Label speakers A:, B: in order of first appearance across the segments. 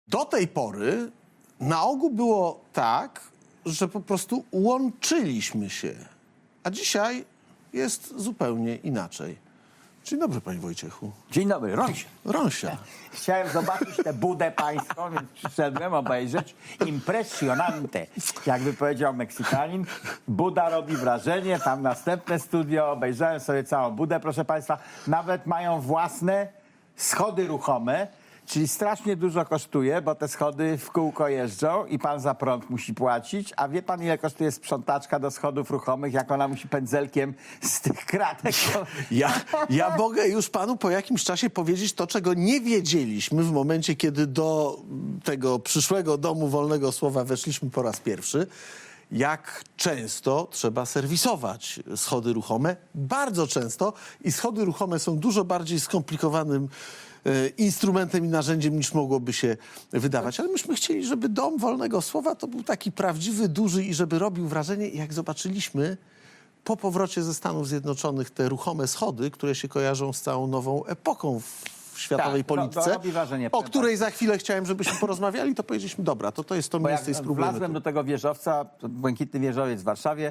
A: Do tej pory na ogół było tak, że po prostu łączyliśmy się. A dzisiaj jest zupełnie inaczej. Dzień dobry, panie Wojciechu.
B: Dzień dobry, Rąsia.
A: Rąsia.
B: Chciałem zobaczyć tę budę pańską, więc przyszedłem obejrzeć. Impressionante, jakby powiedział Meksykanin. Buda robi wrażenie, tam następne studio, obejrzałem sobie całą budę, proszę państwa. Nawet mają własne schody ruchome, czyli strasznie dużo kosztuje, bo te schody w kółko jeżdżą i pan za prąd musi płacić. A wie pan, ile kosztuje sprzątaczka do schodów ruchomych, jak ona musi pędzelkiem z tych kratek...
A: Ja mogę już panu po jakimś czasie powiedzieć to, czego nie wiedzieliśmy w momencie, kiedy do tego przyszłego Domu Wolnego Słowa weszliśmy po raz pierwszy. Jak często trzeba serwisować schody ruchome. Bardzo często. I schody ruchome są dużo bardziej skomplikowanym instrumentem i narzędziem, niż mogłoby się wydawać. Ale myśmy chcieli, żeby Dom Wolnego Słowa to był taki prawdziwy, duży i żeby robił wrażenie. I jak zobaczyliśmy po powrocie ze Stanów Zjednoczonych te ruchome schody, które się kojarzą z całą nową epoką w światowej polityce,
B: robi wrażenie,
A: o której za chwilę chciałem, żebyśmy porozmawiali, to powiedzieliśmy, dobra, to jest to
B: Bo
A: miejsce i
B: jak
A: spróbujemy.
B: wlazłem do tego wieżowca, to Błękitny Wieżowiec w Warszawie,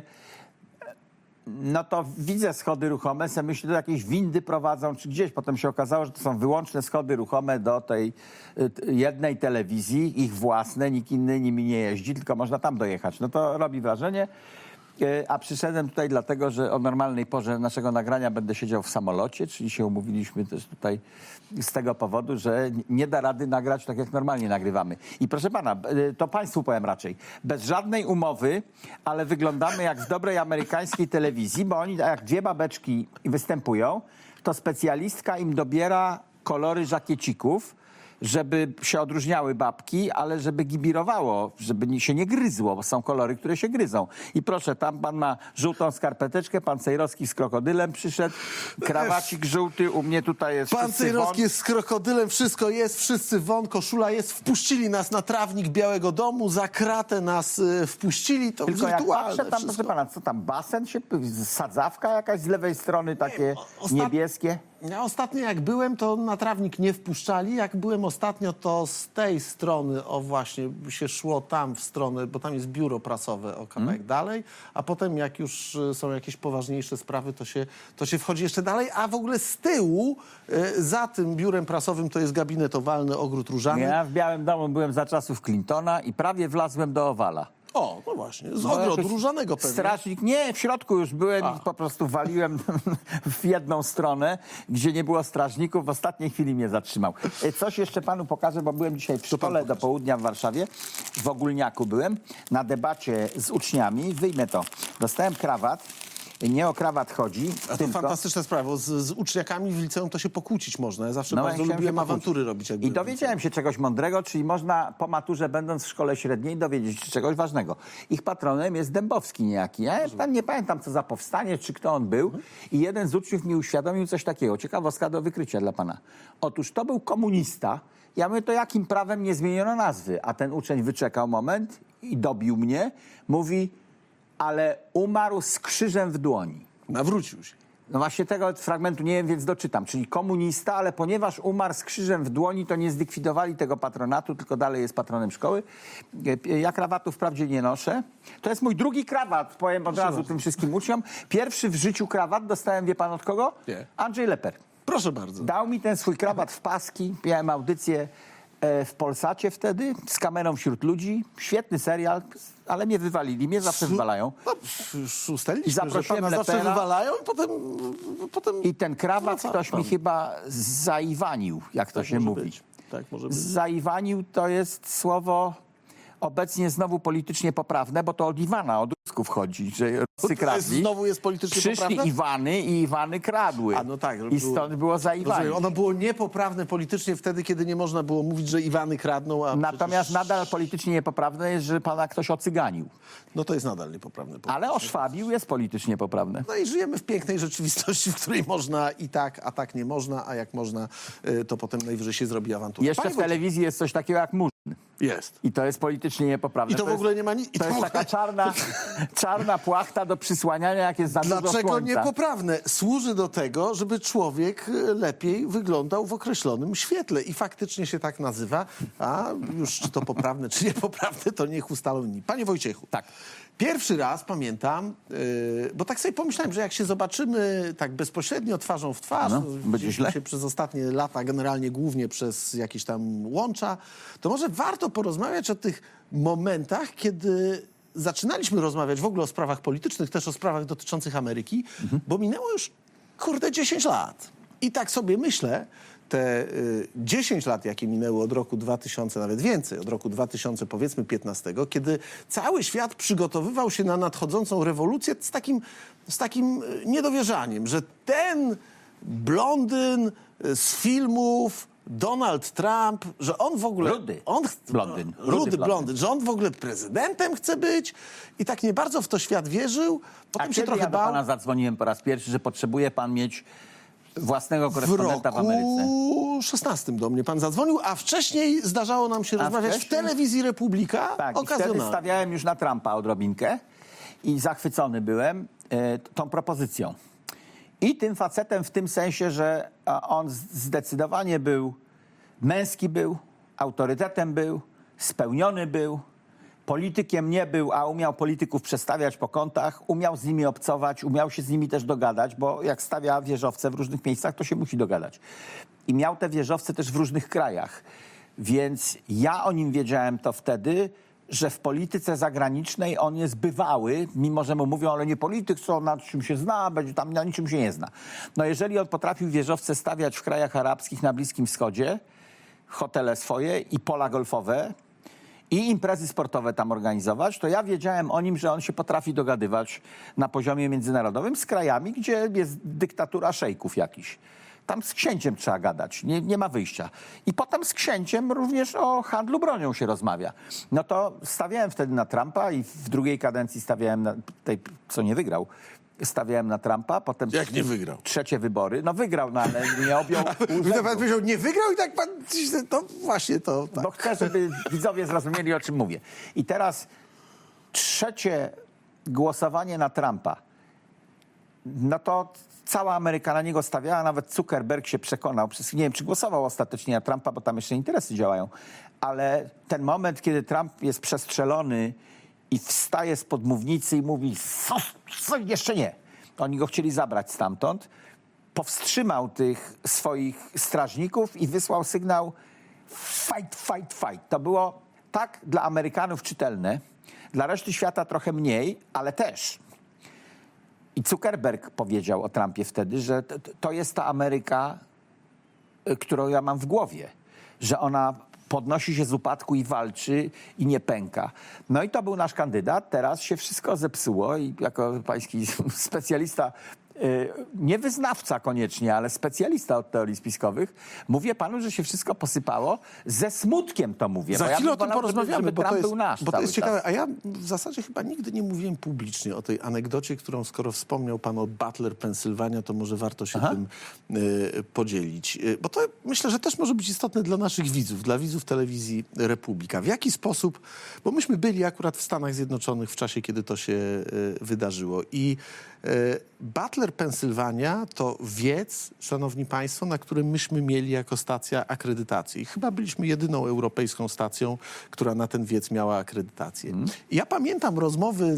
B: no to widzę schody ruchome, sobie myślę, że jakieś windy prowadzą, czy gdzieś. Potem się okazało, że to są wyłączne schody ruchome do tej jednej telewizji, ich własne, nikt inny nimi nie jeździ, tylko można tam dojechać. No to robi wrażenie. A przyszedłem tutaj dlatego, że o normalnej porze naszego nagrania będę siedział w samolocie, czyli się umówiliśmy też tutaj z tego powodu, że nie da rady nagrać tak, jak normalnie nagrywamy. I proszę pana, to państwu powiem raczej, bez żadnej umowy, ale wyglądamy jak z dobrej amerykańskiej telewizji, bo oni jak dwie babeczki występują, to specjalistka im dobiera kolory żakiecików, żeby się odróżniały babki, ale żeby gibirowało, żeby się nie gryzło, bo są kolory, które się gryzą. I proszę, tam pan ma żółtą skarpeteczkę, pan Cejrowski z krokodylem przyszedł, krawacik żółty, u mnie tutaj jest
A: Pan Cejrowski jest z krokodylem, wszystko jest, wszyscy won, koszula jest. Wpuścili nas na trawnik Białego Domu, za kratę nas wpuścili, to
B: tylko jak
A: wirtualne
B: patrzę, tam,
A: wszystko.
B: proszę pana, co tam, basen się, sadzawka jakaś z lewej strony, takie niebieskie?
A: Ja ostatnio jak byłem, to na trawnik nie wpuszczali. Jak byłem ostatnio, to z tej strony, o właśnie, się szło tam w stronę, bo tam jest biuro prasowe o kawałek dalej, a potem jak już są jakieś poważniejsze sprawy, to się wchodzi jeszcze dalej, a w ogóle z tyłu, za tym biurem prasowym, to jest gabinet owalny, ogród różany.
B: Ja w Białym Domu byłem za czasów Clintona i prawie wlazłem do owala.
A: O, no właśnie, z ogrodu
B: jakoś
A: różanego pewnie.
B: Strażnik, nie, w środku już byłem i po prostu waliłem w jedną stronę, gdzie nie było strażników. W ostatniej chwili mnie zatrzymał. Coś jeszcze panu pokażę, bo byłem dzisiaj w szkole do południa w Warszawie. W Ogólniaku byłem na debacie z uczniami. Wyjmę to. Dostałem krawat. Nie o krawat chodzi.
A: A to
B: tylko...
A: fantastyczna sprawa, bo z uczniakami w liceum to się pokłócić można. Ja zawsze bardzo
B: chciałem
A: lubiłem
B: się
A: awantury robić.
B: I dowiedziałem się czegoś mądrego, czyli można po maturze, będąc w szkole średniej, dowiedzieć się czegoś ważnego. Ich patronem jest Dębowski niejaki. Ja tam nie pamiętam, co za powstanie, czy kto on był. I jeden z uczniów mi uświadomił coś takiego. Ciekawostka do wykrycia dla pana. Otóż to był komunista. Ja mówię, to jakim prawem nie zmieniono nazwy? A ten uczeń wyczekał moment i dobił mnie. Mówi, ale umarł z krzyżem w dłoni.
A: Nawrócił się.
B: No właśnie tego fragmentu nie wiem, więc doczytam. Czyli komunista, ale ponieważ umarł z krzyżem w dłoni, to nie zlikwidowali tego patronatu, tylko dalej jest patronem szkoły. Ja krawatu wprawdzie nie noszę. To jest mój drugi krawat, powiem od razu tym wszystkim uczniom. Pierwszy w życiu krawat dostałem, wie pan od kogo?
A: Nie.
B: Andrzej Leper.
A: Proszę bardzo.
B: Dał mi ten swój krawat w paski. Miałem audycję w Polsacie wtedy, z kamerą wśród ludzi. Świetny serial, ale mnie wywalili. Mnie zawsze wywalają.
A: No, już ustaliliśmy,
B: I zaprosiłem
A: że pana zawsze
B: Lepera.
A: wywalają i potem...
B: I ten krawat
A: No,
B: ktoś mi chyba zaiwanił, jak to się
A: może
B: mówi.
A: być. Tak może być.
B: Zaiwanił to jest słowo obecnie znowu politycznie poprawne, bo to od Iwana, od Rusków chodzi, że Rusy kradli.
A: Znowu jest politycznie
B: Przyszli
A: poprawne?
B: Iwany i Iwany kradły.
A: A, no tak,
B: I stąd było zaiwanie.
A: Rozumiem. Ono było niepoprawne politycznie wtedy, kiedy nie można było mówić, że Iwany kradną, a
B: Natomiast
A: przecież...
B: nadal politycznie niepoprawne jest, że pana ktoś ocyganił.
A: No to jest nadal niepoprawne politycznie.
B: Ale oszwabił jest politycznie poprawne.
A: No i żyjemy w pięknej rzeczywistości, w której można i tak, a tak nie można, a jak można, to potem najwyżej się zrobi awantura.
B: Jeszcze w telewizji jest coś takiego jak Murzyn.
A: Jest.
B: I to jest politycznie niepoprawne.
A: I to w ogóle nie ma nic.
B: To jest taka czarna płachta do przysłaniania, jak jest za dużo
A: Dlaczego
B: słońca.
A: niepoprawne? Służy do tego, żeby człowiek lepiej wyglądał w określonym świetle. I faktycznie się tak nazywa. A już czy to poprawne, czy niepoprawne, to niech ustalą inni. Panie Wojciechu.
B: Tak.
A: Pierwszy raz pamiętam, bo tak sobie pomyślałem, że jak się zobaczymy tak bezpośrednio twarzą w twarz,
B: No, będzie
A: widzieliśmy
B: źle.
A: się przez ostatnie lata generalnie głównie przez jakieś tam łącza, to może warto porozmawiać o tych momentach, kiedy zaczynaliśmy rozmawiać w ogóle o sprawach politycznych, też o sprawach dotyczących Ameryki, bo minęło już, 10 lat. I tak sobie myślę, te 10 lat, jakie minęły od roku 2000, nawet więcej, od roku 2000 powiedzmy 15, kiedy cały świat przygotowywał się na nadchodzącą rewolucję z takim niedowierzaniem, że ten blondyn z filmów, Donald Trump, że on w ogóle...
B: Rudy
A: blondyn, że on w ogóle prezydentem chce być i tak nie bardzo w to świat wierzył. Potem
B: A
A: się
B: kiedy
A: trochę
B: ja do
A: bał.
B: pana zadzwoniłem po raz pierwszy, że potrzebuje pan mieć własnego
A: W
B: korespondenta w Ameryce?
A: roku 16 do mnie pan zadzwonił, a wcześniej zdarzało nam się rozmawiać w
B: wcześniej?
A: telewizji Republika
B: Tak, i wtedy
A: okazjonalnie.
B: stawiałem już na Trumpa odrobinkę i zachwycony byłem tą propozycją. I tym facetem w tym sensie, że on zdecydowanie męski był, autorytetem był, spełniony był, politykiem nie był, a umiał polityków przestawiać po kątach, umiał z nimi obcować, umiał się z nimi też dogadać, bo jak stawia wieżowce w różnych miejscach, to się musi dogadać. I miał te wieżowce też w różnych krajach. Więc ja o nim wiedziałem to wtedy, że w polityce zagranicznej on jest bywały, mimo że mu mówią, ale nie polityk, co na czym się zna, będzie tam na niczym się nie zna. No jeżeli on potrafił wieżowce stawiać w krajach arabskich, na Bliskim Wschodzie, hotele swoje i pola golfowe i imprezy sportowe tam organizować, to ja wiedziałem o nim, że on się potrafi dogadywać na poziomie międzynarodowym z krajami, gdzie jest dyktatura szejków jakiś. Tam z księciem trzeba gadać, nie ma wyjścia. I potem z księciem również o handlu bronią się rozmawia. No to stawiałem wtedy na Trumpa i w drugiej kadencji stawiałem na tej, co nie wygrał, stawiałem na Trumpa, potem...
A: Jak nie wygrał?
B: Trzecie wybory. No wygrał, no ale nie objął
A: Pan powiedział, nie wygrał i tak pan... To właśnie to... Tak.
B: Bo chcę, żeby widzowie zrozumieli, o czym mówię. I teraz trzecie głosowanie na Trumpa. No to cała Ameryka na niego stawiała, nawet Zuckerberg się przekonał. Nie wiem, czy głosował ostatecznie na Trumpa, bo tam jeszcze interesy działają. Ale ten moment, kiedy Trump jest przestrzelony i wstaje spod mównicy i mówi, co jeszcze nie. Oni go chcieli zabrać stamtąd. Powstrzymał tych swoich strażników i wysłał sygnał fight, fight, fight. To było tak dla Amerykanów czytelne, dla reszty świata trochę mniej, ale też. I Zuckerberg powiedział o Trumpie wtedy, że to jest ta Ameryka, którą ja mam w głowie. Że ona podnosi się z upadku i walczy i nie pęka. No i to był nasz kandydat. Teraz się wszystko zepsuło i jako pański specjalista, nie wyznawca koniecznie, ale specjalista od teorii spiskowych, mówię panu, że się wszystko posypało. Ze smutkiem to mówię.
A: Za chwilę o tym porozmawiamy,
B: żeby
A: bo
B: Trump
A: to jest,
B: był nasz
A: bo to jest
B: cały
A: ciekawe.
B: czas.
A: A ja w zasadzie chyba nigdy nie mówiłem publicznie o tej anegdocie, którą skoro wspomniał pan o Butler, Pensylwania, to może warto się tym podzielić. Bo to myślę, że też może być istotne dla naszych widzów, dla widzów telewizji Republika. W jaki sposób, bo myśmy byli akurat w Stanach Zjednoczonych w czasie, kiedy to się wydarzyło i Butler, Pensylwania to wiec, szanowni państwo, na którym myśmy mieli jako stacja akredytację. I chyba byliśmy jedyną europejską stacją, która na ten wiec miała akredytację. I ja pamiętam rozmowy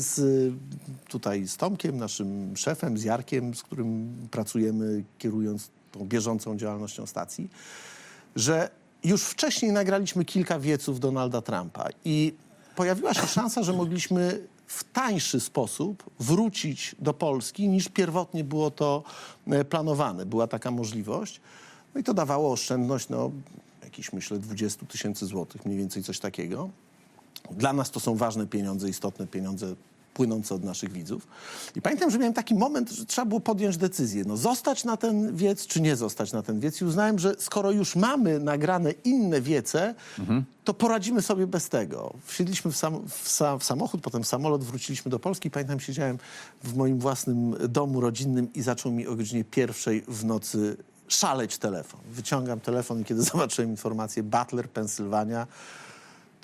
A: z Tomkiem, naszym szefem, z Jarkiem, z którym pracujemy, kierując tą bieżącą działalnością stacji, że już wcześniej nagraliśmy kilka wieców Donalda Trumpa i pojawiła się szansa, że mogliśmy w tańszy sposób wrócić do Polski, niż pierwotnie było to planowane. Była taka możliwość. No i to dawało oszczędność, jakieś myślę 20 000 złotych, mniej więcej coś takiego. Dla nas to są ważne pieniądze, istotne pieniądze płynące od naszych widzów. I pamiętam, że miałem taki moment, że trzeba było podjąć decyzję. Zostać na ten wiec, czy nie zostać na ten wiec. I uznałem, że skoro już mamy nagrane inne wiece, to poradzimy sobie bez tego. Wsiedliśmy w samochód, potem w samolot, wróciliśmy do Polski. Pamiętam, siedziałem w moim własnym domu rodzinnym i zaczął mi o godzinie 1:00 w nocy szaleć telefon. Wyciągam telefon i kiedy zobaczyłem informację Butler, Pensylwania,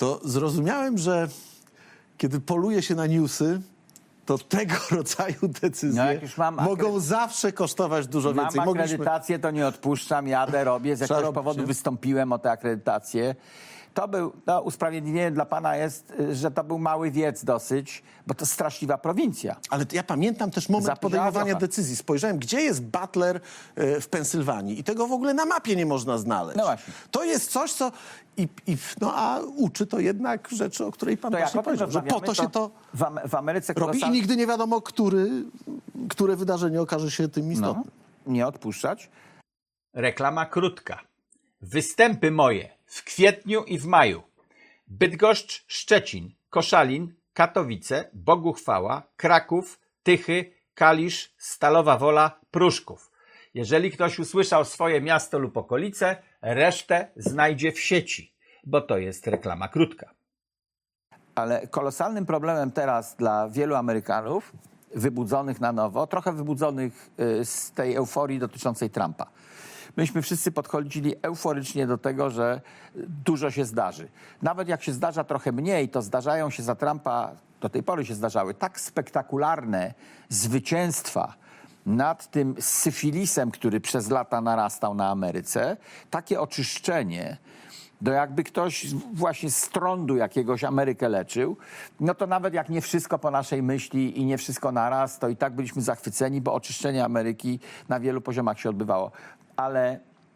A: to zrozumiałem, że kiedy poluje się na newsy, to tego rodzaju decyzje
B: No jak już mam
A: mogą zawsze kosztować dużo
B: Mam
A: więcej.
B: akredytację, to nie odpuszczam, jadę, robię. Z jakiegoś
A: robić,
B: powodu
A: nie?
B: wystąpiłem o tę akredytację. To usprawiedliwienie dla pana jest, że to był mały wiec dosyć, bo to straszliwa prowincja.
A: Ale ja pamiętam też moment
B: Zapytała
A: podejmowania
B: trochę.
A: decyzji. Spojrzałem, gdzie jest Butler w Pensylwanii i tego w ogóle na mapie nie można znaleźć.
B: No właśnie.
A: To jest coś, co... a uczy to jednak rzeczy, o której pan
B: To jak
A: właśnie
B: o tym
A: powiedział, że po to się to
B: w Ameryce
A: robi i nigdy nie wiadomo, które wydarzenie okaże się tym istotnym.
B: nie odpuszczać.
C: Reklama krótka. Występy moje w kwietniu i w maju. Bydgoszcz, Szczecin, Koszalin, Katowice, Boguchwała, Kraków, Tychy, Kalisz, Stalowa Wola, Pruszków. Jeżeli ktoś usłyszał swoje miasto lub okolice, resztę znajdzie w sieci, bo to jest reklama krótka.
B: Ale kolosalnym problemem teraz dla wielu Amerykanów wybudzonych na nowo, trochę wybudzonych z tej euforii dotyczącej Trumpa. Myśmy wszyscy podchodzili euforycznie do tego, że dużo się zdarzy. Nawet jak się zdarza trochę mniej, to zdarzają się za Trumpa, do tej pory się zdarzały, tak spektakularne zwycięstwa nad tym syfilisem, który przez lata narastał na Ameryce, takie oczyszczenie, do jakby ktoś właśnie z trądu jakiegoś Amerykę leczył, no to nawet jak nie wszystko po naszej myśli i nie wszystko naraz, to i tak byliśmy zachwyceni, bo oczyszczenie Ameryki na wielu poziomach się odbywało. Ale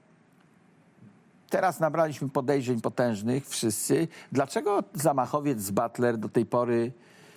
B: teraz nabraliśmy podejrzeń potężnych wszyscy. Dlaczego zamachowiec z Butler do tej pory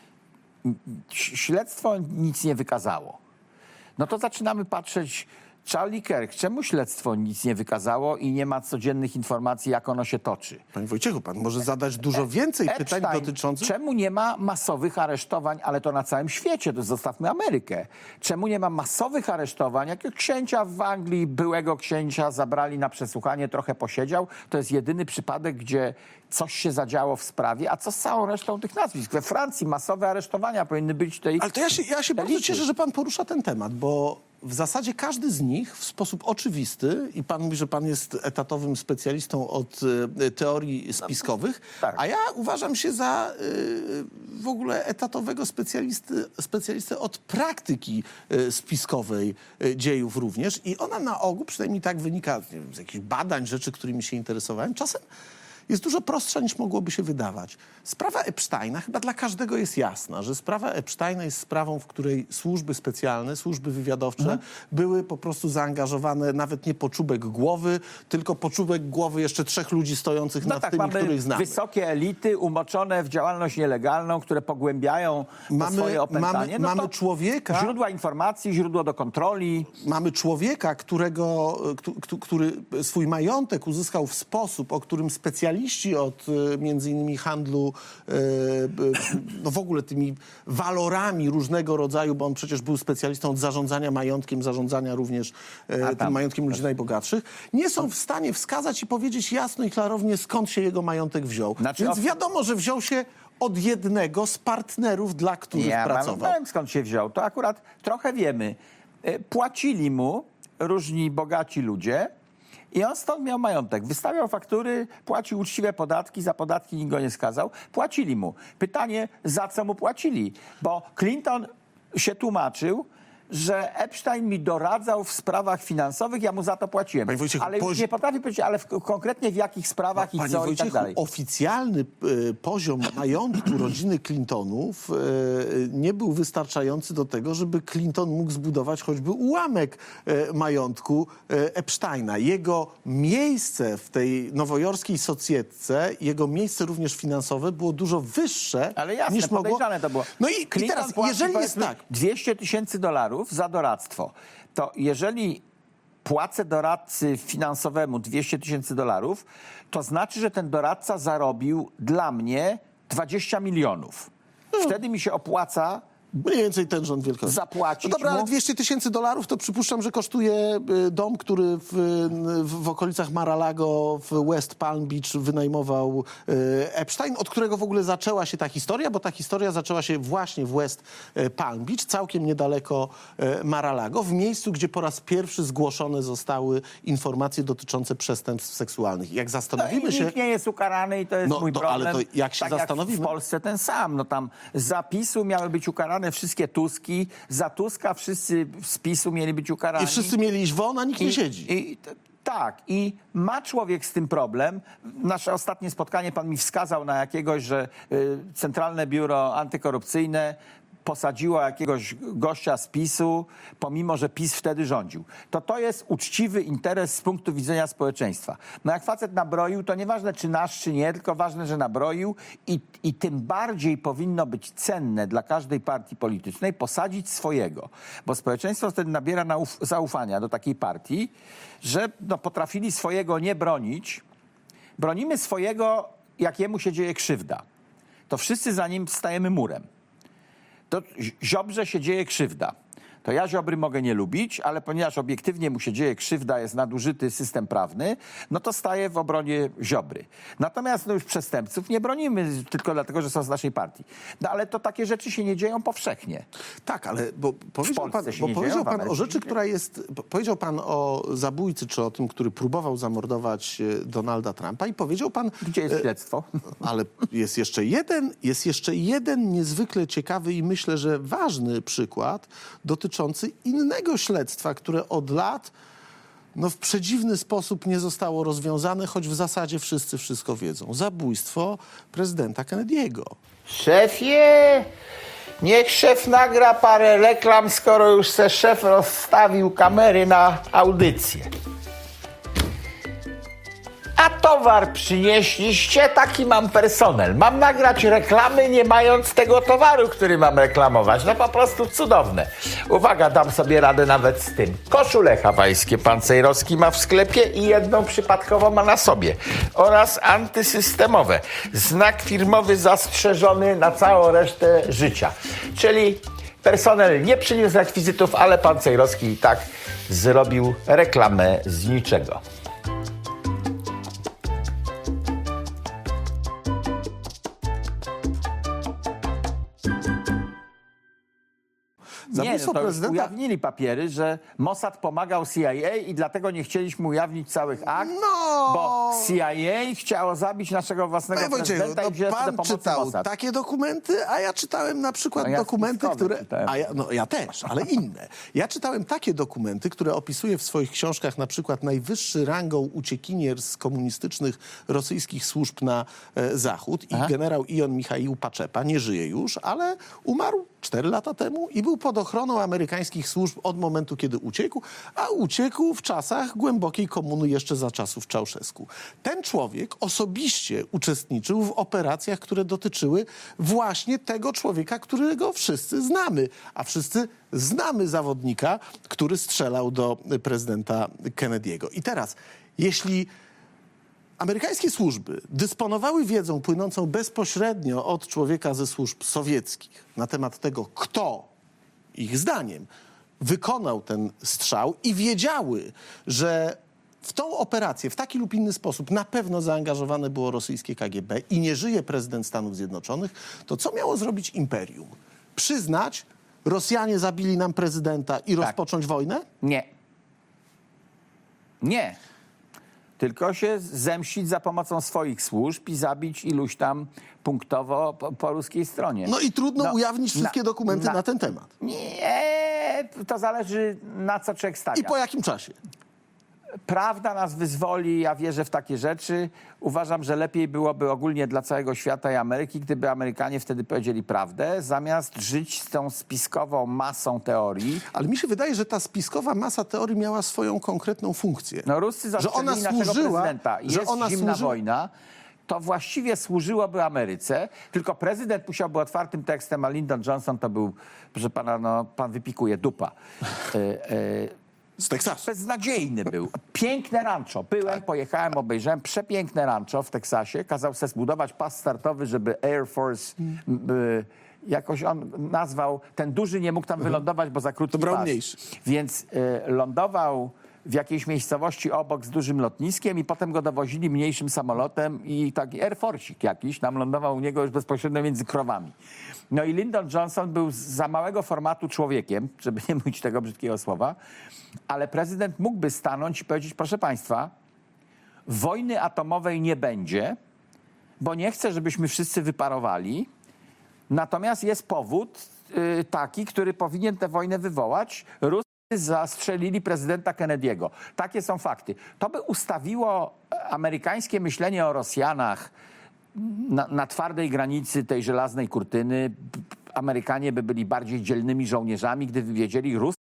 B: śledztwo nic nie wykazało? No to zaczynamy patrzeć, Charlie Kirk, czemu śledztwo nic nie wykazało i nie ma codziennych informacji, jak ono się toczy?
A: Panie Wojciechu, pan może zadać dużo więcej pytań dotyczących...
B: Czemu nie ma masowych aresztowań, ale to na całym świecie, to zostawmy Amerykę. Czemu nie ma masowych aresztowań? Jakiego księcia w Anglii, byłego księcia zabrali na przesłuchanie, trochę posiedział. To jest jedyny przypadek, gdzie coś się zadziało w sprawie, a co z całą resztą tych nazwisk? We Francji masowe aresztowania powinny być tej...
A: Ale to ja się bardzo
B: elity.
A: cieszę, że pan porusza ten temat, bo w zasadzie każdy z nich w sposób oczywisty, i pan mówi, że pan jest etatowym specjalistą od teorii spiskowych,
B: tak.
A: a ja uważam się za w ogóle etatowego specjalistę od praktyki spiskowej dziejów również. I ona na ogół, przynajmniej tak wynika nie wiem, z jakichś badań, rzeczy, którymi się interesowałem, czasem jest dużo prostsza niż mogłoby się wydawać. Sprawa Epsteina chyba dla każdego jest jasna, że sprawa Epsteina jest sprawą, w której służby specjalne, służby wywiadowcze były po prostu zaangażowane nawet nie po czubek głowy, tylko po czubek głowy jeszcze 3 ludzi stojących
B: No
A: nad
B: tak,
A: tymi,
B: mamy
A: których znamy.
B: wysokie elity umoczone w działalność nielegalną, które pogłębiają swoje opętanie.
A: mamy
B: to
A: człowieka...
B: Źródła informacji, źródło do kontroli.
A: Mamy człowieka, który swój majątek uzyskał w sposób, o którym specjaliści od między innymi handlu no w ogóle tymi walorami różnego rodzaju, bo on przecież był specjalistą od zarządzania majątkiem, zarządzania również tym majątkiem ludzi najbogatszych, nie są w stanie wskazać i powiedzieć jasno i klarownie, skąd się jego majątek wziął.
B: Znaczy,
A: Więc wiadomo, że wziął się od jednego z partnerów, dla których pracował.
B: Nie wiem, skąd się wziął. To akurat trochę wiemy. Płacili mu różni bogaci ludzie i on stąd miał majątek. Wystawiał faktury, płacił uczciwe podatki, za podatki nikt go nie skazał. Płacili mu. Pytanie, za co mu płacili? Bo Clinton się tłumaczył, że Epstein mi doradzał w sprawach finansowych, ja mu za to płaciłem.
A: Panie Wojciechu,
B: ale już nie potrafię powiedzieć, ale konkretnie w jakich sprawach i
A: Panie
B: co
A: Wojciechu,
B: i tak dalej.
A: oficjalny poziom majątku rodziny Clintonów nie był wystarczający do tego, żeby Clinton mógł zbudować choćby ułamek majątku Epsteina. Jego miejsce w tej nowojorskiej socjetce, jego miejsce również finansowe było dużo wyższe
B: Ale jasne,
A: niż mogło...
B: podejrzane to było.
A: No i
B: Clinton
A: teraz,
B: płaci,
A: jeżeli jest
B: powiedzmy,
A: tak...
B: $200,000 za doradztwo, to jeżeli płacę doradcy finansowemu $200,000, to znaczy, że ten doradca zarobił dla mnie 20 milionów. Wtedy mi się opłaca
A: Mniej więcej ten rząd wielkości.
B: Zapłacić
A: No dobra,
B: mu?
A: ale $200,000 to przypuszczam, że kosztuje dom, który w okolicach Mar-a-Lago w West Palm Beach wynajmował Epstein, od którego w ogóle zaczęła się ta historia, bo ta historia zaczęła się właśnie w West Palm Beach, całkiem niedaleko Mar-a-Lago, w miejscu, gdzie po raz pierwszy zgłoszone zostały informacje dotyczące przestępstw seksualnych. Jak zastanowimy się...
B: Nikt nie jest ukarany i to jest
A: No,
B: mój
A: no,
B: problem.
A: ale to jak się
B: tak
A: zastanowimy?
B: Jak w Polsce ten sam. No tam z zapisu miały być ukarane wszystkie Tuski. Za Tuska wszyscy z PiS-u mieli być ukarani.
A: I wszyscy mieli iść won, a nikt nie siedzi.
B: Tak, i ma człowiek z tym problem. Nasze ostatnie spotkanie pan mi wskazał na jakiegoś, że Centralne Biuro Antykorupcyjne posadziło jakiegoś gościa z PiS-u, pomimo że PiS wtedy rządził. To jest uczciwy interes z punktu widzenia społeczeństwa. No jak facet nabroił, to nieważne czy nasz, czy nie, tylko ważne, że nabroił i tym bardziej powinno być cenne dla każdej partii politycznej posadzić swojego. Bo społeczeństwo wtedy nabiera zaufania do takiej partii, że potrafili swojego nie bronić. Bronimy swojego, jak jemu się dzieje krzywda. To wszyscy za nim stajemy murem. To Ziobrze się dzieje krzywda. To ja Ziobry mogę nie lubić, ale ponieważ obiektywnie mu się dzieje krzywda, jest nadużyty system prawny, no to staję w obronie Ziobry. Natomiast już przestępców nie bronimy tylko dlatego, że są z naszej partii. No ale to takie rzeczy się nie dzieją powszechnie.
A: Tak, ale bo powiedział pan,
B: się nie
A: powiedział
B: dzieją,
A: pan o rzeczy, która jest... Powiedział pan o zabójcy, czy o tym, który próbował zamordować Donalda Trumpa i powiedział pan...
B: Gdzie jest śledztwo?
A: Ale jest jeszcze jeden niezwykle ciekawy i myślę, że ważny przykład dotyczący innego śledztwa, które od lat w przedziwny sposób nie zostało rozwiązane, choć w zasadzie wszyscy wszystko wiedzą. Zabójstwo prezydenta Kennedy'ego.
D: Szefie, niech szef nagra parę reklam, skoro już se szef rozstawił kamery na audycję. A towar przynieśliście, taki mam personel. Mam nagrać reklamy, nie mając tego towaru, który mam reklamować. No po prostu cudowne. Uwaga, dam sobie radę nawet z tym. Koszule hawajskie pan Cejrowski ma w sklepie i jedną przypadkowo ma na sobie. Oraz antysystemowe. Znak firmowy zastrzeżony na całą resztę życia. Czyli personel nie przyniósł rekwizytów, ale pan Cejrowski i tak zrobił reklamę z niczego.
A: Zabójstwo
B: to już
A: prezydenta...
B: ujawnili papiery, że Mossad pomagał CIA i dlatego nie chcieliśmy ujawnić całych akt, bo CIA chciało zabić naszego własnego
A: Panie Wojciechu,
B: prezydenta i wziąć do
A: pan
B: pomocy
A: czytał
B: Mossad.
A: takie dokumenty, a ja czytałem na przykład
B: A ja
A: dokumenty,
B: spiskowe
A: które...
B: czytałem.
A: Ja też, ale inne. Ja czytałem takie dokumenty, które opisuje w swoich książkach na przykład najwyższy rangą uciekinier z komunistycznych rosyjskich służb na Zachód i generał Ion Michaił Paczepa, nie żyje już, ale umarł 4 lata temu i był pod ochroną amerykańskich służb od momentu, kiedy uciekł, a uciekł w czasach głębokiej komuny jeszcze za czasów Ceausescu. Ten człowiek osobiście uczestniczył w operacjach, które dotyczyły właśnie tego człowieka, którego wszyscy znamy. A wszyscy znamy zawodnika, który strzelał do prezydenta Kennedy'ego. I teraz, jeśli amerykańskie służby dysponowały wiedzą płynącą bezpośrednio od człowieka ze służb sowieckich na temat tego, kto, ich zdaniem, wykonał ten strzał i wiedziały, że w tą operację w taki lub inny sposób na pewno zaangażowane było rosyjskie KGB i nie żyje prezydent Stanów Zjednoczonych, to co miało zrobić imperium? Przyznać, Rosjanie zabili nam prezydenta i rozpocząć wojnę?
B: Nie. Nie. Tylko się zemścić za pomocą swoich służb i zabić iluś tam punktowo po ruskiej stronie.
A: No i trudno ujawnić wszystkie dokumenty na ten temat.
B: Nie, to zależy na co człowiek stawia.
A: I po jakim czasie?
B: Prawda nas wyzwoli, ja wierzę w takie rzeczy. Uważam, że lepiej byłoby ogólnie dla całego świata i Ameryki, gdyby Amerykanie wtedy powiedzieli prawdę, zamiast żyć z tą spiskową masą teorii.
A: Ale mi się wydaje, że ta spiskowa masa teorii miała swoją konkretną funkcję.
B: No Ruscy zastrzelili naszego prezydenta. Jest zimna wojna. To właściwie służyłoby Ameryce, tylko prezydent musiałby otwartym tekstem, a Lyndon Johnson to był, proszę pana, pan wypikuje, dupa.
A: Z Teksasu.
B: Beznadziejny był. Piękne rancho. Pojechałem, obejrzałem. Przepiękne rancho w Teksasie. Kazał sobie zbudować pas startowy, żeby Air Force jakoś on nazwał, ten duży nie mógł tam wylądować, bo za krótki
A: To brał
B: pas.
A: mniejszy.
B: Więc lądował w jakiejś miejscowości obok z dużym lotniskiem i potem go dowozili mniejszym samolotem i taki Air Force'ik jakiś tam lądował u niego już bezpośrednio między krowami. No i Lyndon Johnson był za małego formatu człowiekiem, żeby nie mówić tego brzydkiego słowa, ale prezydent mógłby stanąć i powiedzieć, proszę państwa, wojny atomowej nie będzie, bo nie chcę, żebyśmy wszyscy wyparowali. Natomiast jest powód taki, który powinien tę wojnę wywołać. Ruscy zastrzelili prezydenta Kennedy'ego. Takie są fakty. To by ustawiło amerykańskie myślenie o Rosjanach na twardej granicy tej żelaznej kurtyny. Amerykanie by byli bardziej dzielnymi żołnierzami, gdyby wiedzieli, Ruscy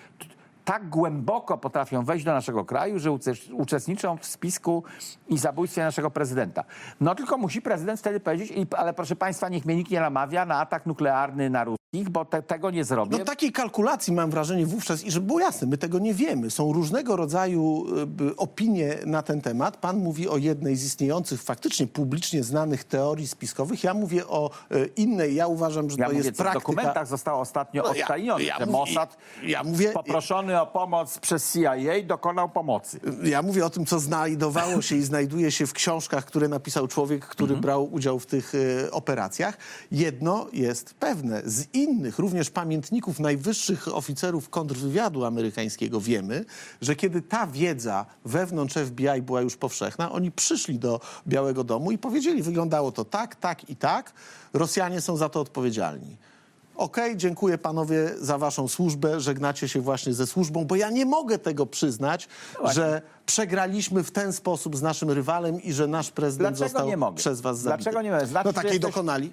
B: tak głęboko potrafią wejść do naszego kraju, że uczestniczą w spisku i zabójstwie naszego prezydenta. No tylko musi prezydent wtedy powiedzieć, ale proszę państwa, niech mnie nikt nie namawia na atak nuklearny na ruskich, bo tego nie zrobię.
A: No takiej kalkulacji mam wrażenie wówczas, i żeby było jasne, my tego nie wiemy. Są różnego rodzaju opinie na ten temat. Pan mówi o jednej z istniejących, faktycznie publicznie znanych teorii spiskowych. Ja mówię o innej. Ja uważam, że
B: Ja
A: to
B: mówię,
A: jest
B: co
A: praktyka.
B: w dokumentach zostało ostatnio odtajnione, że Mossad poproszony o pomoc przez CIA dokonał pomocy.
A: Ja mówię o tym, co znajdowało się i znajduje się w książkach, które napisał człowiek, który brał udział w tych operacjach. Jedno jest pewne. Z innych, również pamiętników najwyższych oficerów kontrwywiadu amerykańskiego wiemy, że kiedy ta wiedza wewnątrz FBI była już powszechna, oni przyszli do Białego Domu i powiedzieli, wyglądało to tak, tak i tak. Rosjanie są za to odpowiedzialni. Okej, dziękuję panowie za waszą służbę, żegnacie się właśnie ze służbą, bo ja nie mogę tego przyznać, że przegraliśmy w ten sposób z naszym rywalem i że nasz prezydent został przez was zabity.
B: Dlaczego nie mogę? Znaczy,
A: no takiej dokonali.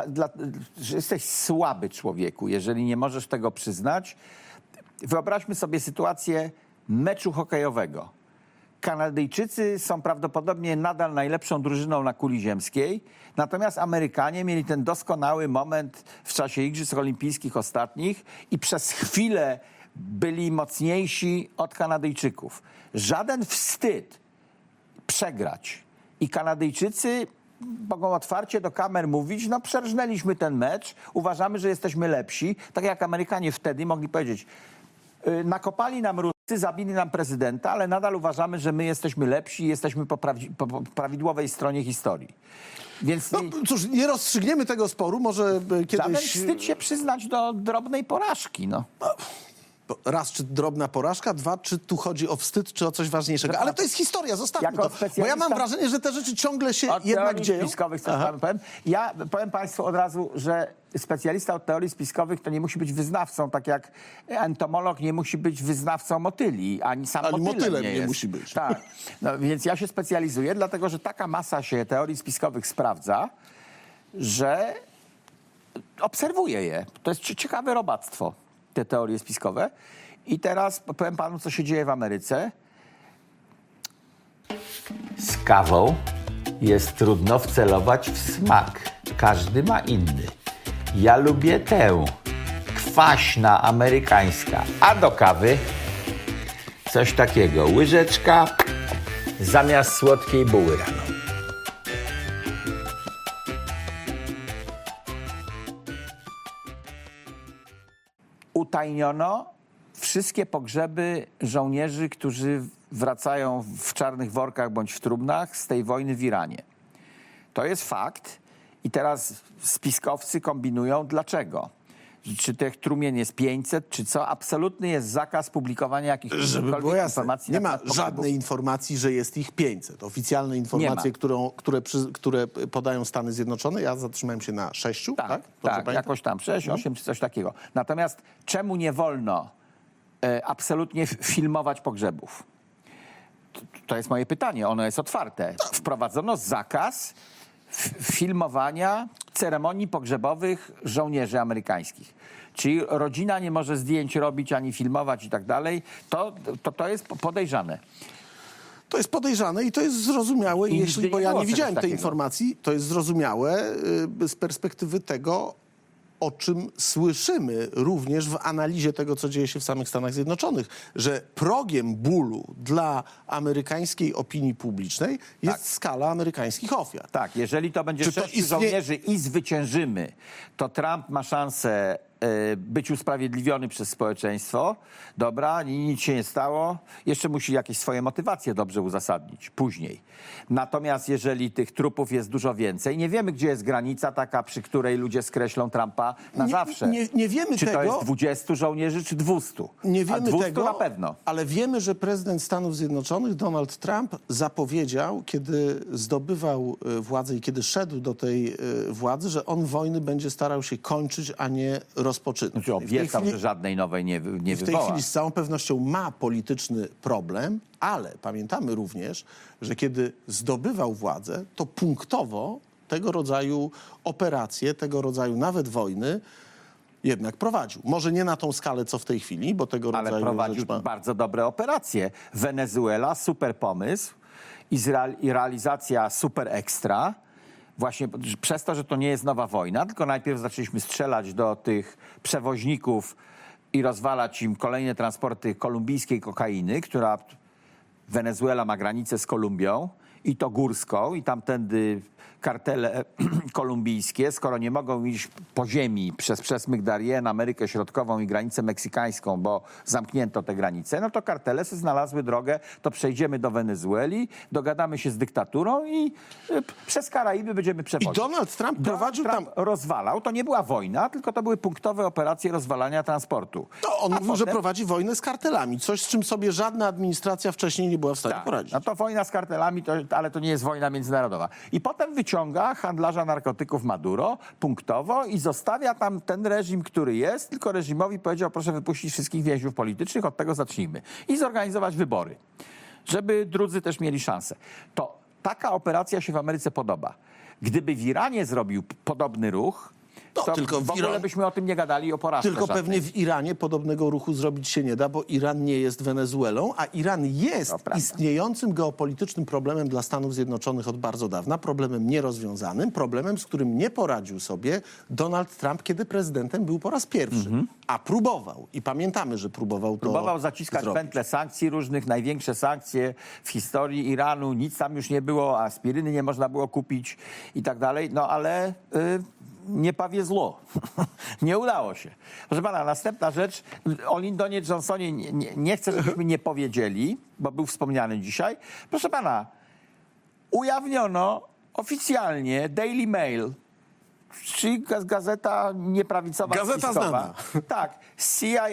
B: Że jesteś słaby człowieku, jeżeli nie możesz tego przyznać. Wyobraźmy sobie sytuację meczu hokejowego. Kanadyjczycy są prawdopodobnie nadal najlepszą drużyną na kuli ziemskiej, natomiast Amerykanie mieli ten doskonały moment w czasie Igrzysk Olimpijskich ostatnich i przez chwilę byli mocniejsi od Kanadyjczyków. Żaden wstyd przegrać. I Kanadyjczycy mogą otwarcie do kamer mówić, no przerżnęliśmy ten mecz, uważamy, że jesteśmy lepsi. Tak jak Amerykanie wtedy mogli powiedzieć, nakopali nam Ruscy, zabili nam prezydenta, ale nadal uważamy, że my jesteśmy lepsi i jesteśmy po prawidłowej stronie historii. Więc
A: No cóż, nie rozstrzygniemy tego sporu, może kiedyś...
B: żaden wstyd się przyznać do drobnej porażki, no.
A: Raz, czy drobna porażka, dwa, czy tu chodzi o wstyd, czy o coś ważniejszego. Ale to jest historia, zostawmy
B: Jako
A: to. Bo ja mam wrażenie, że te rzeczy ciągle się jednak dzieją.
B: Ja powiem państwu od razu, że specjalista od teorii spiskowych to nie musi być wyznawcą, tak jak entomolog nie musi być wyznawcą motyli, ani sam motylem nie
A: musi być.
B: Tak. No, więc ja się specjalizuję, dlatego że taka masa się teorii spiskowych sprawdza, że obserwuję je. To jest ciekawe robactwo, te teorie spiskowe. I teraz powiem panu, co się dzieje w Ameryce.
D: Z kawą jest trudno wcelować w smak. Każdy ma inny. Ja lubię tę, kwaśna amerykańska. A do kawy coś takiego. Łyżeczka zamiast słodkiej buły rano.
B: Utajniono wszystkie pogrzeby żołnierzy, którzy wracają w czarnych workach bądź w trumnach z tej wojny w Iranie. To jest fakt i teraz spiskowcy kombinują dlaczego. Czy tych trumien jest 500, czy co? Absolutny jest zakaz publikowania jakichkolwiek informacji.
A: Nie ma żadnej informacji, że jest ich 500. Oficjalne informacje, które podają Stany Zjednoczone, ja zatrzymałem się na 6, tak?
B: Tak, jakoś tam 6, 8 czy coś takiego. Natomiast czemu nie wolno absolutnie filmować pogrzebów? To jest moje pytanie, ono jest otwarte. Wprowadzono zakaz filmowania ceremonii pogrzebowych żołnierzy amerykańskich. Czyli rodzina nie może zdjęć robić, ani filmować i tak dalej. To jest podejrzane.
A: To jest podejrzane i to jest zrozumiałe, bo ja nie widziałem tej informacji. To jest zrozumiałe z perspektywy tego, o czym słyszymy również w analizie tego, co dzieje się w samych Stanach Zjednoczonych, że progiem bólu dla amerykańskiej opinii publicznej jest skala amerykańskich ofiar.
B: Tak, jeżeli to będzie
A: Czy to
B: 6
A: istnieje-
B: żołnierzy i zwyciężymy, to Trump ma szansę być usprawiedliwiony przez społeczeństwo. Dobra, nic się nie stało. Jeszcze musi jakieś swoje motywacje dobrze uzasadnić później. Natomiast jeżeli tych trupów jest dużo więcej, nie wiemy, gdzie jest granica taka, przy której ludzie skreślą Trumpa na zawsze.
A: Nie wiemy
B: Czy
A: tego.
B: to jest 20 żołnierzy, czy 200?
A: Nie
B: A
A: wiemy
B: 200
A: tego,
B: na pewno.
A: ale wiemy, że prezydent Stanów Zjednoczonych Donald Trump zapowiedział, kiedy zdobywał władzę i kiedy szedł do tej władzy, że on wojny będzie starał się kończyć, a nie rozpoczynać.
B: Znaczy
A: W tej
B: obiecał,
A: chwili-
B: że żadnej nowej nie
A: w tej
B: wywoła.
A: chwili z całą pewnością ma polityczny problem, ale pamiętamy również, że kiedy zdobywał władzę, to punktowo tego rodzaju operacje, tego rodzaju nawet wojny jednak prowadził. Może nie na tą skalę, co w tej chwili, bo tego
B: Ale
A: rodzaju
B: prowadził
A: rzecz ma...
B: bardzo dobre operacje. Wenezuela, super pomysł i realizacja super ekstra. Właśnie przez to, że to nie jest nowa wojna, tylko najpierw zaczęliśmy strzelać do tych przewoźników i rozwalać im kolejne transporty kolumbijskiej kokainy, która Wenezuela ma granicę z Kolumbią i to górską i tamtędy kartele kolumbijskie, skoro nie mogą iść po ziemi przez przesmyk Darien, Amerykę Środkową i granicę meksykańską, bo zamknięto te granice, no to kartele sobie znalazły drogę, to przejdziemy do Wenezueli, dogadamy się z dyktaturą i przez Karaiby będziemy przewozić.
A: I Donald Trump prowadził
B: Trump rozwalał, to nie była wojna, tylko to były punktowe operacje rozwalania transportu.
A: To on
B: A
A: mówił, że
B: potem-
A: prowadzi wojnę z kartelami. Coś, z czym sobie żadna administracja wcześniej nie była w stanie poradzić.
B: No to wojna z kartelami, ale to nie jest wojna międzynarodowa. I potem wyciąga handlarza narkotyków Maduro punktowo i zostawia tam ten reżim, który jest, tylko reżimowi powiedział, proszę wypuścić wszystkich więźniów politycznych, od tego zacznijmy. I zorganizować wybory, żeby drudzy też mieli szansę. To taka operacja się w Ameryce podoba. Gdyby w Iranie zrobił podobny ruch,
A: No,
B: to
A: tylko
B: w
A: w
B: ogóle
A: Iran-
B: byśmy o tym nie gadali, o porażce
A: Tylko
B: żadnej.
A: pewnie w Iranie podobnego ruchu zrobić się nie da, bo Iran nie jest Wenezuelą, a Iran jest
B: To prawda.
A: istniejącym geopolitycznym problemem dla Stanów Zjednoczonych od bardzo dawna, problemem nierozwiązanym, problemem, z którym nie poradził sobie Donald Trump, kiedy prezydentem był po raz pierwszy. A próbował. I pamiętamy, że próbował to
B: Próbował zaciskać
A: zrobić.
B: pętle sankcji różnych, największe sankcje w historii Iranu, nic tam już nie było, aspiryny nie można było kupić i tak dalej, no ale nie pawie zło. Nie udało się. Proszę pana, następna rzecz, o Lindonie Johnsonie nie chcę, żebyśmy nie powiedzieli, bo był wspomniany dzisiaj. Proszę pana, ujawniono oficjalnie Daily Mail, czyli gazeta nieprawicowa,
A: Gazeta
B: spiskowa.
A: znana.
B: Tak, CIA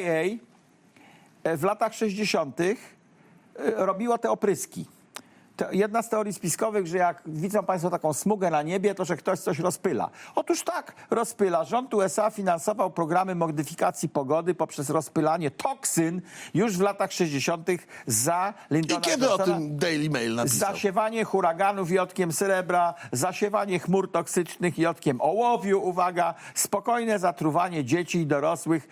B: w latach 60. robiło te opryski. Jedna z teorii spiskowych, że jak widzą państwo taką smugę na niebie, to że ktoś coś rozpyla. Otóż tak, rozpyla. Rząd USA finansował programy modyfikacji pogody poprzez rozpylanie toksyn już w latach 60. za
A: I
B: Lyndona
A: kiedy o
B: Johnsona.
A: tym Daily Mail napisał?
B: Zasiewanie huraganów jodkiem srebra, zasiewanie chmur toksycznych jodkiem ołowiu, uwaga, spokojne zatruwanie dzieci i dorosłych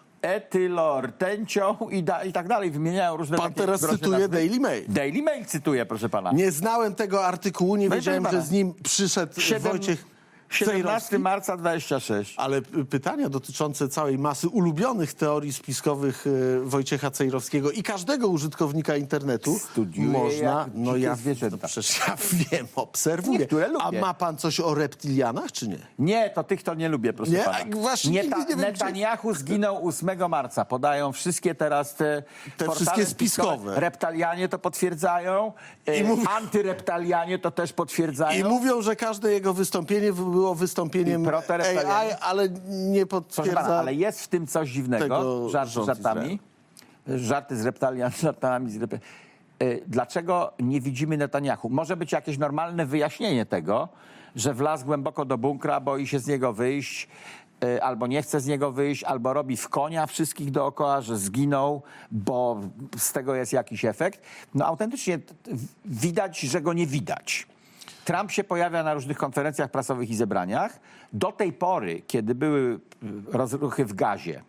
B: etylortęcią i tak dalej. Wymieniają różne
A: Pan
B: takie
A: teraz
B: groźne
A: cytuje
B: nazwy.
A: Daily Mail.
B: Daily Mail cytuje, proszę pana.
A: Nie znałem tego artykułu, nie
B: No i
A: wiedziałem,
B: proszę
A: że
B: pana,
A: z nim przyszedł Wojciech
B: 17
A: Cejrowski.
B: marca 26.
A: Ale pytania dotyczące całej masy ulubionych teorii spiskowych Wojciecha Cejrowskiego i każdego użytkownika internetu
B: Studiuje
A: można...
B: jak dzikie zwierzęta.
A: No przecież ja wiem, obserwuję.
B: Niektóre
A: A
B: lubię.
A: ma pan coś o reptilianach, czy nie?
B: Nie, to tych to nie lubię, proszę
A: Nie?
B: pana.
A: A właśnie nigdy nie wiem,
B: Netanyahu zginął 8 marca. Podają wszystkie teraz te portale
A: wszystkie spiskowe.
B: Reptalianie to potwierdzają.
A: I
B: Antyreptalianie to też potwierdzają.
A: I mówią, że każde jego wystąpienie było wystąpieniem
B: I protoreptalianie.
A: AI, ale nie
B: Proszę
A: potwierdza...
B: pana, ale jest w tym coś dziwnego.
A: tego
B: Żarty z
A: rząd
B: żartami. Żarty z reptalian, żartami z Dlaczego nie widzimy Netanyahu? Może być jakieś normalne wyjaśnienie tego, że wlazł głęboko do bunkra, boi się z niego wyjść, albo nie chce z niego wyjść, albo robi w konia wszystkich dookoła, że zginął, bo z tego jest jakiś efekt. No autentycznie widać, że go nie widać. Trump się pojawia na różnych konferencjach prasowych i zebraniach. Do tej pory, kiedy były rozruchy w Gazie,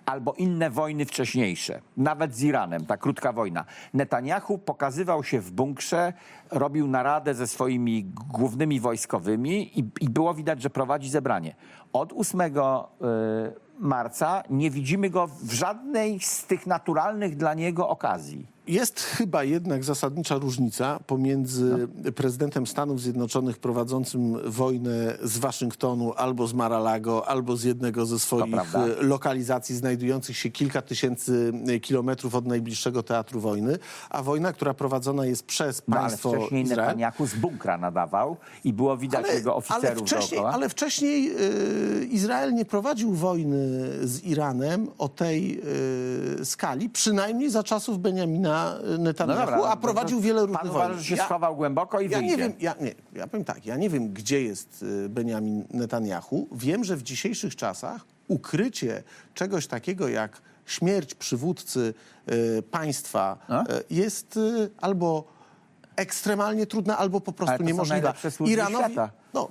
B: albo inne wojny wcześniejsze, nawet z Iranem, ta krótka wojna. Netanyahu pokazywał się w bunkrze, robił naradę ze swoimi głównymi wojskowymi i było widać, że prowadzi zebranie. Od 8 marca nie widzimy go w żadnej z tych naturalnych dla niego okazji.
A: Jest chyba jednak zasadnicza różnica pomiędzy prezydentem Stanów Zjednoczonych prowadzącym wojnę z Waszyngtonu albo z Mar-a-Lago, albo z jednego ze swoich
B: prawda.
A: lokalizacji znajdujących się kilka tysięcy kilometrów od najbliższego teatru wojny, a wojna, która prowadzona jest przez
B: No, ale
A: państwo
B: wcześniej
A: Izrael.
B: Netanyahu z bunkra nadawał i było widać jego oficerów dookoła.
A: Ale wcześniej Izrael nie prowadził wojny z Iranem o tej skali, przynajmniej za czasów Benjamina Netanyahu, a prowadził wiele różnych
B: Pan
A: wojen.
B: uważa, że się schował głęboko i
A: Ja
B: wyjdzie.
A: nie wiem, ja powiem tak, ja nie wiem, gdzie jest Benjamin Netanyahu. Wiem, że w dzisiejszych czasach ukrycie czegoś takiego jak śmierć przywódcy państwa jest albo ekstremalnie trudna, albo po
B: Ale
A: prostu
B: to są
A: niemożliwa.
B: najlepsze służby świata.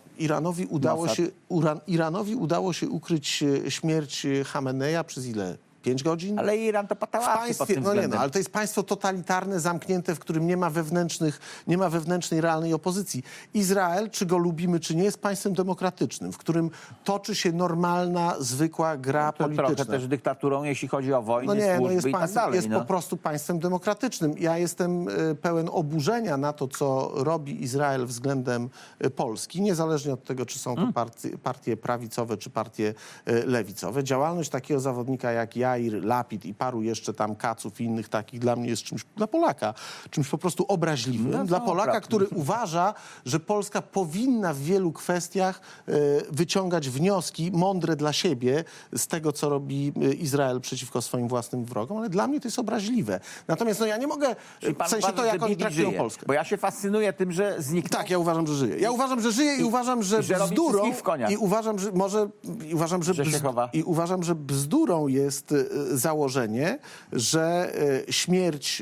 A: Iranowi udało się ukryć śmierć Chameneja przez ile? 5 godzin?
B: Ale Iran to
A: W
B: patałatki pod
A: państwie,
B: tym
A: no nie,
B: względem.
A: no, ale to jest państwo totalitarne, zamknięte, w którym nie ma wewnętrznej, realnej opozycji. Izrael, czy go lubimy, czy nie, jest państwem demokratycznym, w którym toczy się normalna, zwykła gra
B: To
A: polityczna.
B: trochę też dyktaturą, jeśli chodzi o wojny,
A: No nie,
B: służby
A: jest,
B: i tak
A: państwem,
B: dalej.
A: jest po prostu państwem demokratycznym. Ja jestem pełen oburzenia na to, co robi Izrael względem Polski, niezależnie od tego, czy są to partie prawicowe, czy partie lewicowe. Działalność takiego zawodnika jak Jair Lapid i paru jeszcze tam Kaców i innych takich dla mnie jest czymś, dla Polaka, czymś po prostu obraźliwym.
B: No,
A: dla
B: to
A: Polaka,
B: prawda.
A: który uważa, że Polska powinna w wielu kwestiach wyciągać wnioski mądre dla siebie z tego, co robi Izrael przeciwko swoim własnym wrogom, ale dla mnie to jest obraźliwe. Natomiast no, ja nie mogę,
B: Czyli pan
A: w sensie
B: uważa,
A: to,
B: że
A: jak oni
B: Bibi
A: traktują
B: żyje?
A: Polskę.
B: Bo ja się fascynuję tym, że zniknął.
A: Tak, ja uważam, że żyje. Ja uważam, że żyje i uważam, że
B: że robi
A: bzdurą
B: wszystkich w konia.
A: i uważam, że
B: Że się chowa.
A: i uważam, że bzdurą jest założenie, że śmierć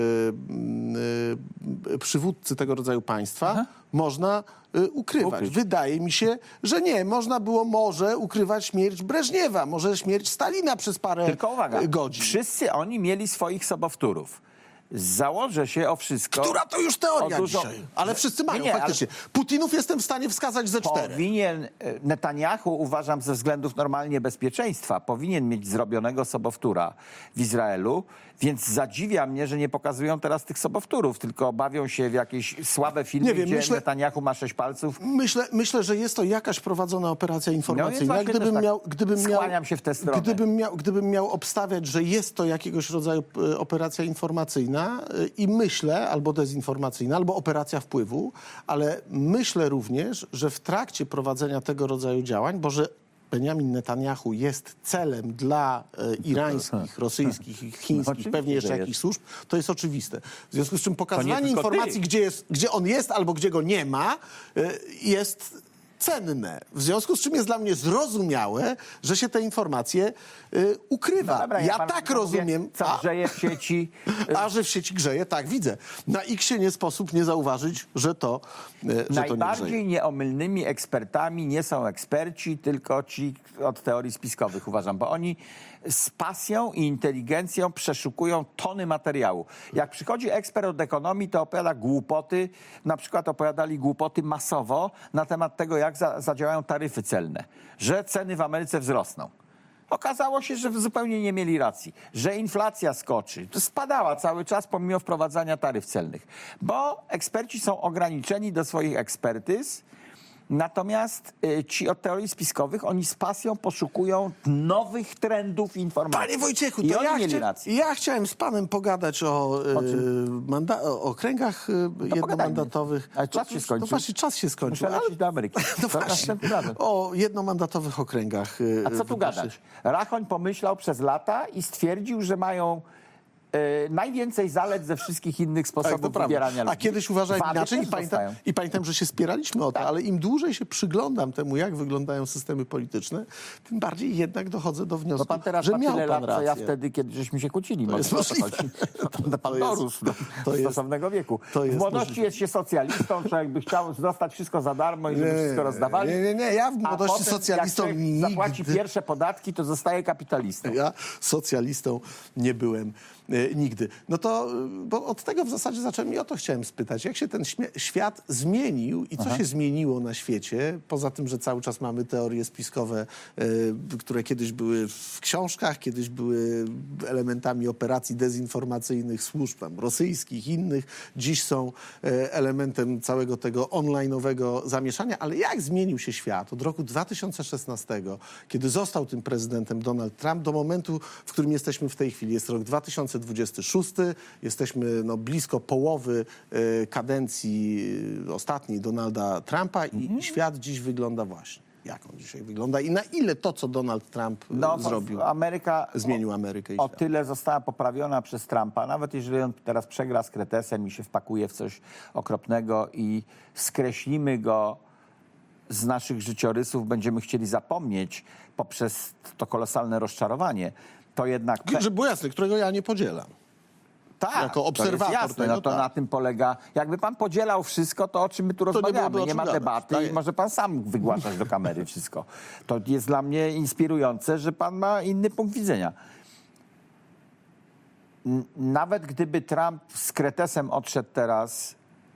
A: przywódcy tego rodzaju państwa można ukrywać. Wydaje mi się, że nie. Można było może ukrywać śmierć Breżniewa, może śmierć Stalina przez parę
B: Tylko uwaga,
A: godzin.
B: wszyscy oni mieli swoich sobowtórów. Założę się o wszystko.
A: Która to już teoria
B: o dużo-
A: dzisiaj. Ale wszyscy mają,
B: Nie,
A: faktycznie. Putinów jestem w stanie wskazać ze 4.
B: Powinien, Netanyahu, uważam, ze względów normalnie bezpieczeństwa, powinien mieć zrobionego sobowtóra w Izraelu, więc zadziwia mnie, że nie pokazują teraz tych sobowtórów, tylko bawią się w jakieś słabe filmy,
A: Nie wiem,
B: gdzie Netanyahu ma 6 palców.
A: Myślę, że jest to jakaś prowadzona operacja informacyjna.
B: No więc właśnie skłaniam się w tę stronę.
A: Gdybym miał obstawiać, że jest to jakiegoś rodzaju operacja informacyjna i myślę, albo dezinformacyjna, albo operacja wpływu, ale myślę również, że w trakcie prowadzenia tego rodzaju działań, bo że Benjamin Netanyahu jest celem dla irańskich, rosyjskich i chińskich,
B: oczywiście,
A: pewnie jeszcze
B: że
A: jakichś służb, to jest oczywiste. W związku z czym pokazywanie
B: tylko
A: informacji,
B: ty.
A: gdzie on jest albo gdzie go nie ma, jest cenne. W związku z czym jest dla mnie zrozumiałe, że się te informacje ukrywa.
B: No dobra,
A: ja
B: pan
A: tak
B: mówię,
A: rozumiem.
B: Co grzeje w sieci.
A: A że w sieci grzeje, tak, widzę. Na X-ie nie sposób nie zauważyć, że to nie grzeje.
B: Najbardziej nieomylnymi ekspertami nie są eksperci, tylko ci od teorii spiskowych, uważam, bo oni z pasją i inteligencją przeszukują tony materiału. Jak przychodzi ekspert od ekonomii, to opowiada głupoty, na przykład opowiadali głupoty masowo na temat tego, jak zadziałają taryfy celne, że ceny w Ameryce wzrosną. Okazało się, że zupełnie nie mieli racji, że inflacja skoczy. Spadała cały czas pomimo wprowadzania taryf celnych, bo eksperci są ograniczeni do swoich ekspertyz, natomiast ci od teorii spiskowych, oni z pasją poszukują nowych trendów informacji.
A: Panie Wojciechu,
B: I
A: to
B: oni mieli rację.
A: ja chciałem z panem pogadać o okręgach jednomandatowych.
B: Ale czas się skończył.
A: No właśnie, czas się skończył.
B: Muszę lecieć do Ameryki.
A: No
B: To
A: właśnie,
B: następnym razem.
A: o jednomandatowych okręgach.
B: A co tu gadać? Rachoń pomyślał przez lata i stwierdził, że mają najwięcej zalet ze wszystkich innych
A: Tak,
B: sposobów
A: to prawda.
B: wybierania ludzi.
A: A kiedyś uważałem
B: Wady
A: inaczej
B: też zostają.
A: i pamiętam, że się spieraliśmy o to,
B: Tak.
A: ale im dłużej się przyglądam temu, jak wyglądają systemy polityczne, tym bardziej jednak dochodzę do wniosku,
B: No pan teraz
A: że
B: ma
A: miał
B: tyle
A: pan
B: lat, co ja
A: rację.
B: wtedy, kiedy żeśmy się kłócili.
A: jest
B: Może o to
A: możliwe.
B: chodzi. Pan
A: To jest-
B: dorósł do
A: to jest-
B: stosownego wieku.
A: to jest
B: W młodości
A: możliwe.
B: jest się socjalistą, że jakby chciał dostać wszystko za darmo i żeby wszystko rozdawali.
A: Nie, ja w
B: A
A: młodości
B: potem,
A: socjalistą
B: jak człowiek zapłaci
A: nigdy.
B: pierwsze podatki, to zostaje kapitalistą.
A: Ja socjalistą nie byłem nigdy. No to, bo od tego w zasadzie zacząłem i o to chciałem spytać. Jak się ten świat zmienił i co się zmieniło na świecie? Poza tym, że cały czas mamy teorie spiskowe, które kiedyś były w książkach, kiedyś były elementami operacji dezinformacyjnych służb tam, rosyjskich, innych. Dziś są elementem całego tego online'owego zamieszania. Ale jak zmienił się świat od roku 2016, kiedy został tym prezydentem Donald Trump, do momentu, w którym jesteśmy w tej chwili? Jest rok 2026, jesteśmy blisko połowy kadencji ostatniej Donalda Trumpa i świat dziś wygląda właśnie. Jak on dzisiaj wygląda i na ile to, co Donald Trump zrobił,
B: Ameryka
A: zmienił Amerykę i
B: o
A: świat?
B: tyle została poprawiona przez Trumpa, nawet jeżeli on teraz przegra z kretesem i się wpakuje w coś okropnego i skreślimy go z naszych życiorysów, będziemy chcieli zapomnieć poprzez to kolosalne rozczarowanie, to jednak...
A: Żeby było jasne, którego ja nie podzielam.
B: Tak,
A: jako obserwator
B: to jest jasne,
A: tego,
B: no to
A: tak.
B: na tym polega. Jakby pan podzielał wszystko, to o czym my tu
A: byłoby
B: rozmawiamy?
A: o
B: Nie
A: czym
B: ma
A: gadać.
B: debaty
A: Tak
B: i
A: jest.
B: może pan sam wygłaszać do kamery wszystko. To jest dla mnie inspirujące, że pan ma inny punkt widzenia. Nawet gdyby Trump z kretesem odszedł teraz,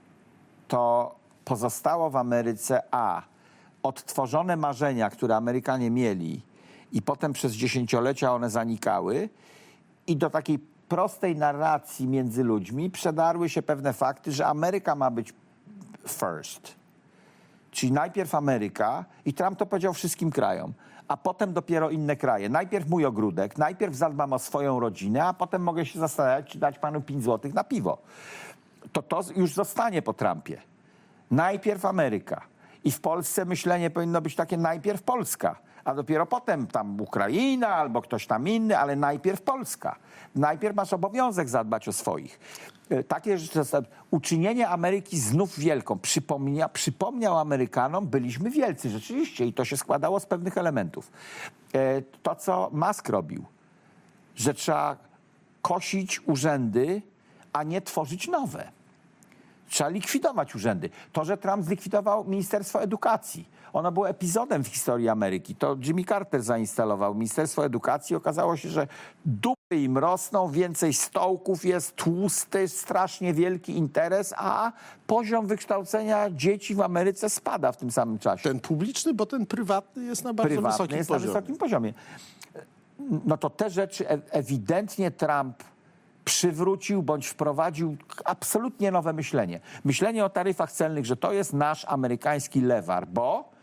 B: to pozostało w Ameryce odtworzone marzenia, które Amerykanie mieli i potem przez dziesięciolecia one zanikały i do takiej prostej narracji między ludźmi przedarły się pewne fakty, że Ameryka ma być first. Czyli najpierw Ameryka i Trump to powiedział wszystkim krajom, a potem dopiero inne kraje. Najpierw mój ogródek, najpierw zadbam o swoją rodzinę, a potem mogę się zastanawiać, czy dać panu 5 złotych na piwo. To już zostanie po Trumpie. Najpierw Ameryka. I w Polsce myślenie powinno być takie najpierw Polska, a dopiero potem tam Ukraina albo ktoś tam inny, ale najpierw Polska. Najpierw masz obowiązek zadbać o swoich. Takie rzeczy, uczynienie Ameryki znów wielką. Przypomniał Amerykanom, byliśmy wielcy rzeczywiście i to się składało z pewnych elementów. To, co Musk robił, że trzeba kosić urzędy, a nie tworzyć nowe. Trzeba likwidować urzędy. To, że Trump zlikwidował Ministerstwo Edukacji, ono było epizodem w historii Ameryki. To Jimmy Carter zainstalował Ministerstwo Edukacji. Okazało się, że dupy im rosną, więcej stołków jest, tłusty, strasznie wielki interes, a poziom wykształcenia dzieci w Ameryce spada w tym samym czasie.
A: Ten publiczny, bo ten prywatny jest na bardzo wysokim
B: jest
A: poziomie.
B: na wysokim poziomie. No to te rzeczy ewidentnie Trump przywrócił bądź wprowadził absolutnie nowe myślenie. Myślenie o taryfach celnych, że to jest nasz amerykański lewar, bo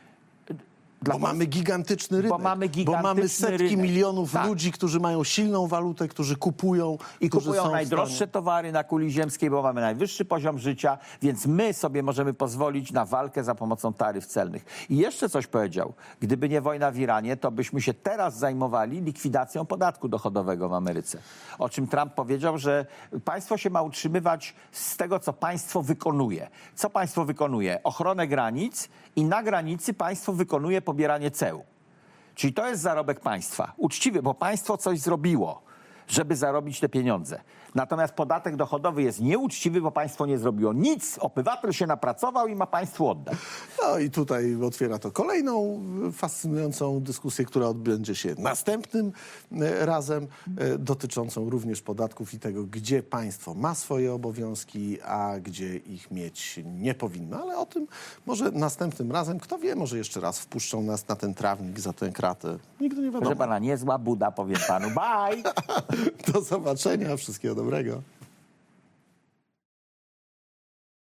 A: mamy gigantyczny rynek.
B: Bo mamy
A: setki
B: rynek.
A: milionów
B: Tak.
A: ludzi, którzy mają silną walutę, którzy kupują.
B: I
A: którzy
B: kupują
A: są w
B: najdroższe
A: stanie.
B: towary na kuli ziemskiej, bo mamy najwyższy poziom życia, więc my sobie możemy pozwolić na walkę za pomocą taryf celnych. I jeszcze coś powiedział. Gdyby nie wojna w Iranie, to byśmy się teraz zajmowali likwidacją podatku dochodowego w Ameryce. O czym Trump powiedział, że państwo się ma utrzymywać z tego, co państwo wykonuje. Co państwo wykonuje? Ochronę granic i na granicy państwo wykonuje pobieranie ceł. Czyli to jest zarobek państwa. Uczciwy, bo państwo coś zrobiło, żeby zarobić te pieniądze. Natomiast podatek dochodowy jest nieuczciwy, bo państwo nie zrobiło nic. Obywatel się napracował i ma państwu oddać.
A: No i tutaj otwiera to kolejną fascynującą dyskusję, która odbędzie się następnym razem, dotyczącą również podatków i tego, gdzie państwo ma swoje obowiązki, a gdzie ich mieć nie powinno. Ale o tym może następnym razem, kto wie, może jeszcze raz wpuszczą nas na ten trawnik, za tę kratę. Nigdy nie wiadomo.
B: Proszę pana, niezła Buda, powiem panu. Bye!
A: Do zobaczenia, wszystkiego dobrego.